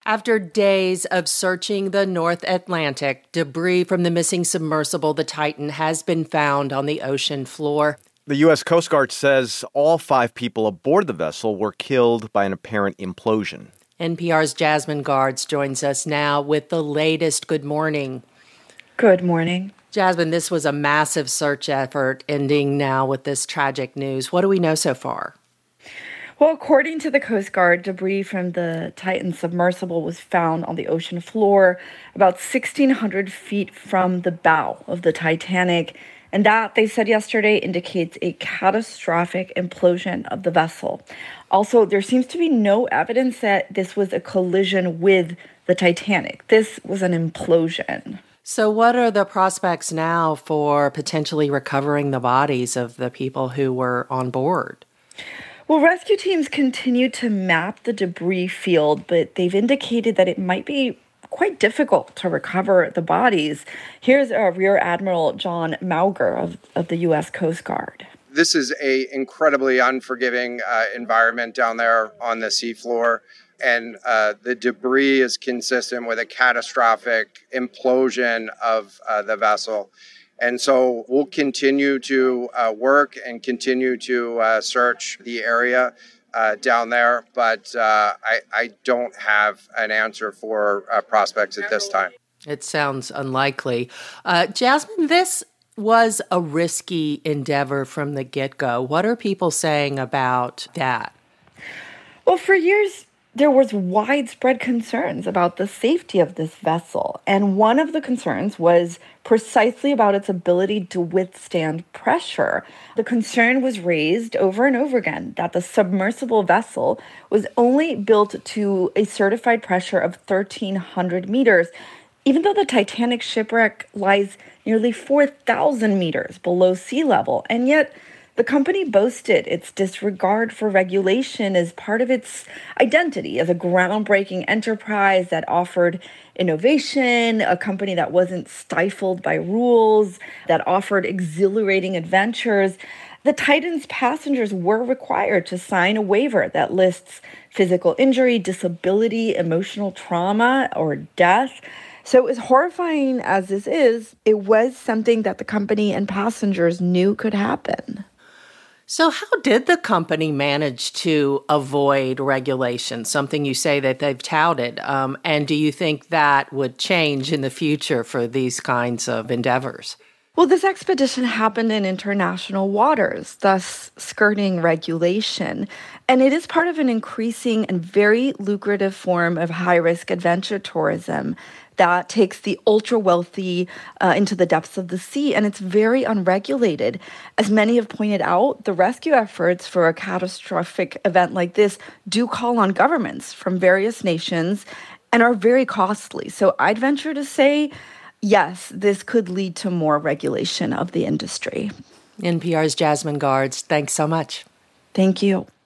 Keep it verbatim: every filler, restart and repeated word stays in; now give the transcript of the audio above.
After days of searching the North Atlantic, debris from the missing submersible, the Titan, has been found on the ocean floor. The U S Coast Guard says all five people aboard the vessel were killed by an apparent implosion. N P R's Jasmine Guards joins us now with the latest. Good morning. Good morning. Jasmine, this was a massive search effort ending now with this tragic news. What do we know so far? Well, according to the Coast Guard, debris from the Titan submersible was found on the ocean floor about sixteen hundred feet from the bow of the Titanic. And that, they said yesterday, indicates a catastrophic implosion of the vessel. Also, there seems to be no evidence that this was a collision with the Titanic. This was an implosion. So what are the prospects now for potentially recovering the bodies of the people who were on board? Well, rescue teams continue to map the debris field, but they've indicated that it might be quite difficult to recover the bodies. Here's uh, Rear Admiral John Mauger of, of the U S Coast Guard. This is a incredibly unforgiving uh, environment down there on the seafloor, and uh, the debris is consistent with a catastrophic implosion of uh, the vessel. And so we'll continue to uh, work and continue to uh, search the area uh, down there, but uh, I, I don't have an answer for uh, prospects at this time. It sounds unlikely. Uh, Jasmine, this was a risky endeavor from the get-go. What are people saying about that? Well, for years, there was widespread concerns about the safety of this vessel. And one of the concerns was precisely about its ability to withstand pressure. The concern was raised over and over again that the submersible vessel was only built to a certified pressure of thirteen hundred meters, even though the Titanic shipwreck lies nearly four thousand meters below sea level. And yet, the company boasted its disregard for regulation as part of its identity as a groundbreaking enterprise that offered innovation, a company that wasn't stifled by rules, that offered exhilarating adventures. The Titan's passengers were required to sign a waiver that lists physical injury, disability, emotional trauma, or death. So as horrifying as this is, it was something that the company and passengers knew could happen. So how did the company manage to avoid regulation, something you say that they've touted? Um, and do you think that would change in the future for these kinds of endeavors? Well, this expedition happened in international waters, thus skirting regulation. And it is part of an increasing and very lucrative form of high-risk adventure tourism that takes the ultra-wealthy uh, into the depths of the sea, and it's very unregulated. As many have pointed out, the rescue efforts for a catastrophic event like this do call on governments from various nations and are very costly. So I'd venture to say, yes, this could lead to more regulation of the industry. N P R's Jasmine Guards, thanks so much. Thank you.